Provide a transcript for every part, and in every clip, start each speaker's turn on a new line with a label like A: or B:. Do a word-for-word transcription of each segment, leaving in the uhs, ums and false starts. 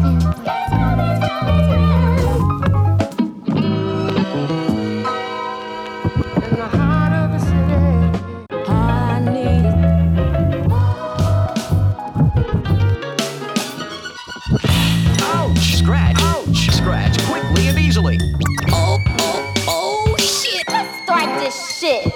A: Ouch! Scratch! Ouch! Scratch quickly and easily.
B: Oh, oh, oh, shit!
C: Let's start this shit.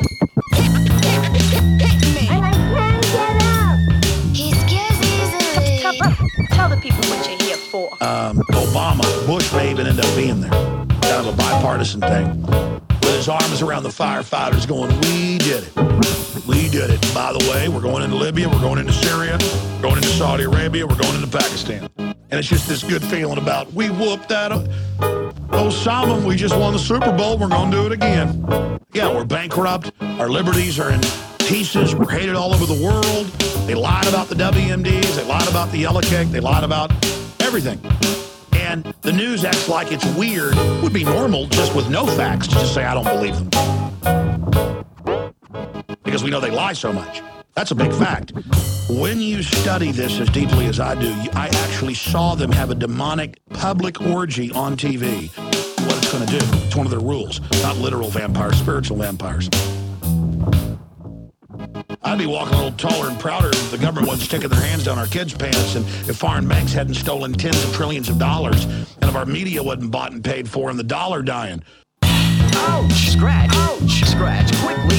B: Hit me!
C: And I can't get up.
B: He scares easily.
D: Tell, tell the people what you're here for.
E: Um, Obama, Bush may even end up being there. Kind of a bipartisan thing. With his arms around the firefighters going, we did it. We did it. By the way, we're going into Libya, we're going into Syria, we're going into Saudi Arabia, we're going into Pakistan. And it's just this good feeling about, we whooped that Osama, we just won the Super Bowl, we're going to do it again. Yeah, we're bankrupt, our liberties are in pieces, we're hated all over the world. They lied about the W M Ds, they lied about the yellow cake, they lied about everything. And the news acts like it's weird, would be normal just with no facts to just say, I don't believe them. Because we know they lie so much. That's a big fact. When you study this as deeply as I do, I actually saw them have a demonic public orgy on T V. What it's going to do, it's one of their rules. Not literal vampires, spiritual vampires. I'd be walking a little taller and prouder if the government wasn't sticking their hands down our kids' pants and if foreign banks hadn't stolen tens of trillions of dollars and if our media wasn't bought and paid for and the dollar dying.
A: Ouch! Scratch! Ouch! Scratch quickly